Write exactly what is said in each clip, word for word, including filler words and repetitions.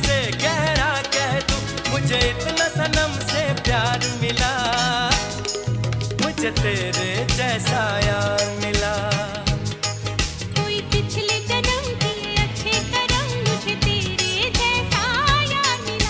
से गहरा कह दूं, मुझे इतना सनम से प्यार मिला, मुझे तेरे जैसा यार मिला। कोई पिछले जन्म के अच्छे करम, मुझे तेरे जैसा यार मिला।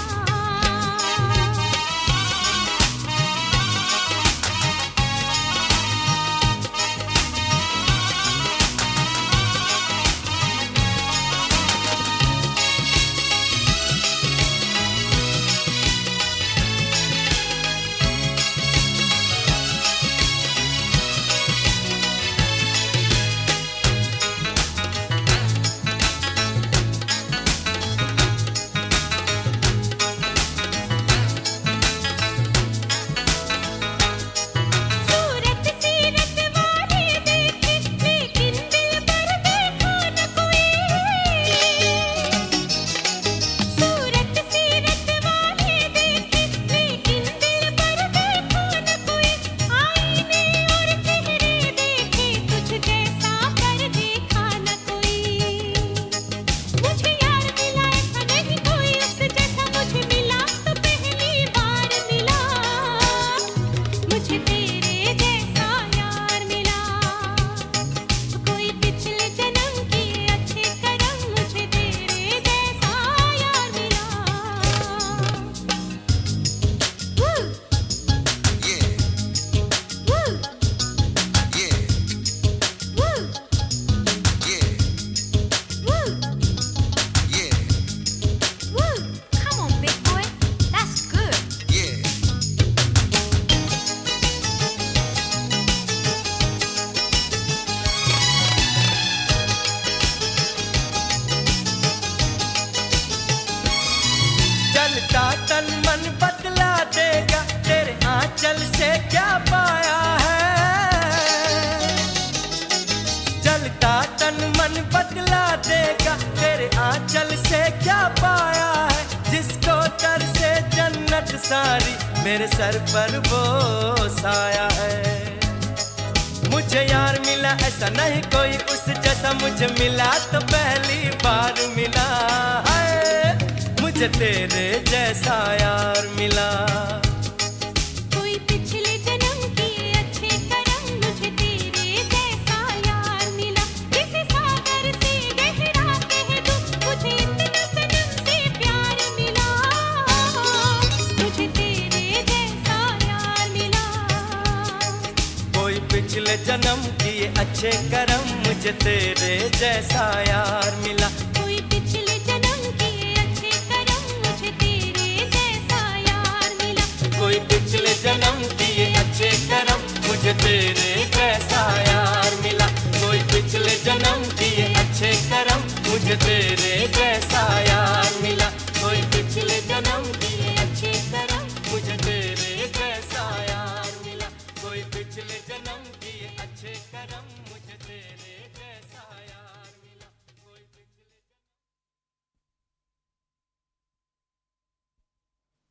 तन मन बदला देगा, तेरे आंचल से क्या पाया है। जलता तन मन बदला देगा, तेरे आंचल से क्या पाया है। जिसको तर से जन्नत सारी, मेरे सर पर वो साया है। मुझे यार मिला ऐसा नहीं कोई उस जैसा, मुझे मिला तो पहली बार मिला है। मुझे तेरे जैसा यार मिला। कोई पिछले जन्म के अच्छे करम, मुझे तेरे जैसा यार मिला। जिसे सागर से गहरा कह दूं, मुझे इतना सनम से प्यार मिला, मुझे तेरे जैसा यार मिला। कोई पिछले जन्म किए अच्छे करम, मुझे तेरे जैसा यार मिला।